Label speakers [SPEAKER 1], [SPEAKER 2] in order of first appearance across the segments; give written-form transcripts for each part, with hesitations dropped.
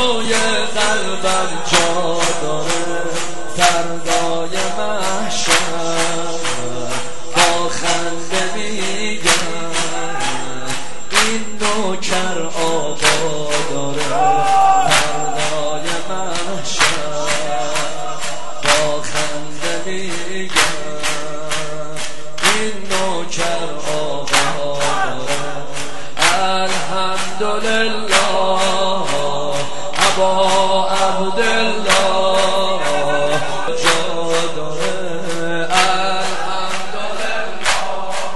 [SPEAKER 1] توی قلبم جا داره فردای محشر با خنده میگم این نوکر آقا داره فردای محشر با خنده میگم این نوکر آقا داره الحمدلله ابا عبدالله جا داره الحمدلله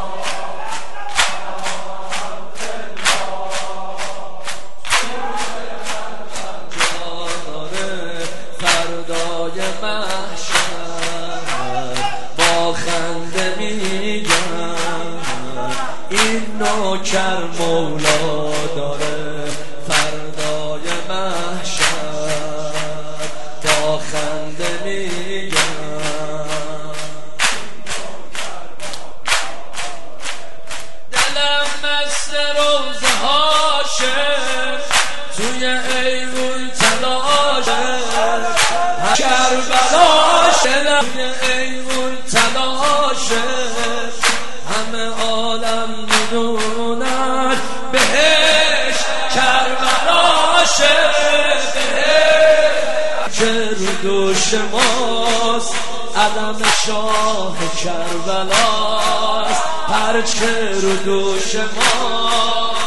[SPEAKER 1] جا داره فردای محشر با خنده میگم این نوکر مولا داره فردای محشر با خنده میگم دلم مست روزه هاشه توی ایوون تلاشه کربلاشه توی ایوون تلاشه همه عالم میدونن بهش کربلاشه که رو دوش ماست علم شاه کربلاست هرچه رو دوش ماست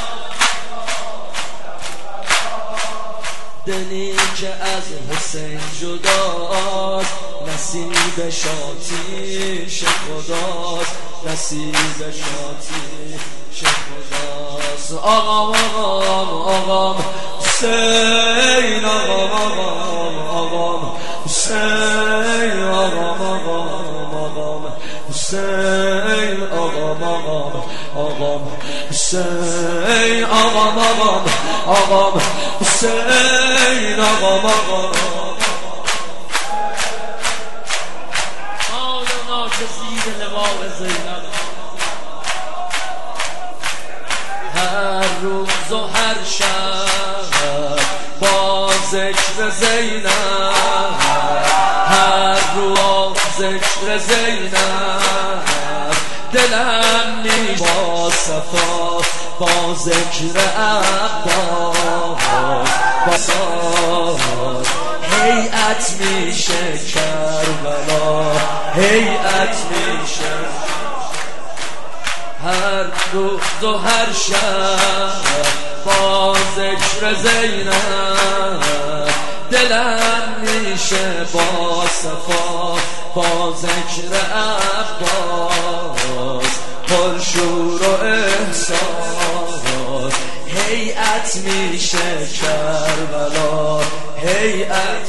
[SPEAKER 1] دلی که از حسین جداست نصیبش آتیش خداست نصیبش آتیش خداست آقام حسین آقام حسین آقام حسین آقام حسین آقام حسین آقام مولانا کسی لواء زینب هر روز و هر شب با ذکر زینب هر روز ذکر زینب دلم می با صفا با ذکر عباس با ساز هیئت میشه کربلا هیئت میشه هر روز و هر شب با ذکر زینب دلم میشه با صفا با ذکر عباس پرشور و احساس هیئت میشه کربلا هیئت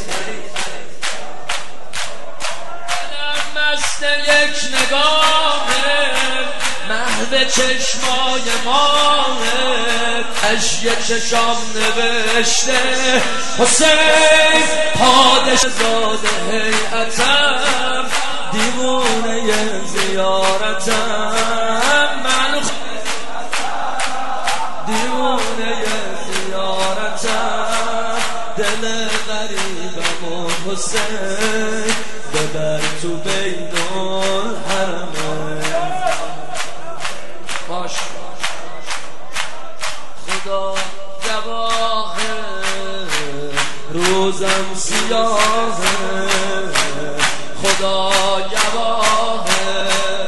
[SPEAKER 1] مست یک نگاهه محو چشمای ماه اشک چشام نوشته حسین پادش زاده هیئتم دیوونه زیارتم من دیوونه زیارتم دل غریبم و حسین ببر تو بین الحرمین باش خدا گواهه روزم سیاهه خدا گواهه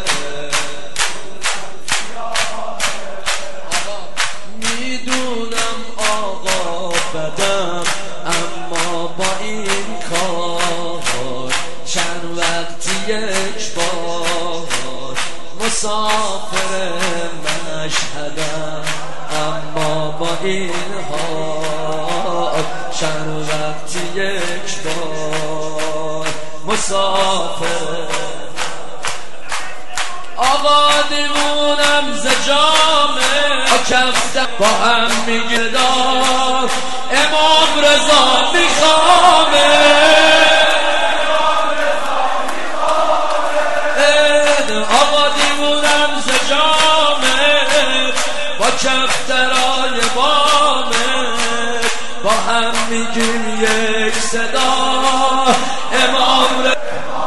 [SPEAKER 1] میدونم آقا بدم اما با این کار چند وقتی یک بار مسافر مشهدم اما با این حال چند وقتی یک بار مسافر آقا دیوونم ز جامه کفتم با هم میگردم امام رضا میخوامه آقا دیوونم ز جامه با کفترای بامه با هم میگیم یک صدا امام رضا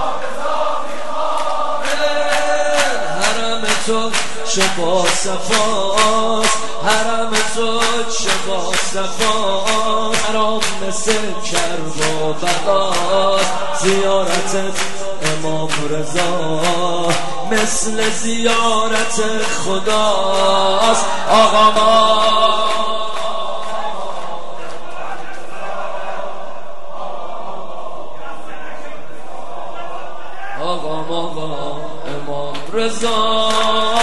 [SPEAKER 1] حرم تو شبا صفاست حرم تو شبا صفاست حرام مثل کرب و بقاست زیارت امام رضا مثل زیارت خداست آقا ما امام رضا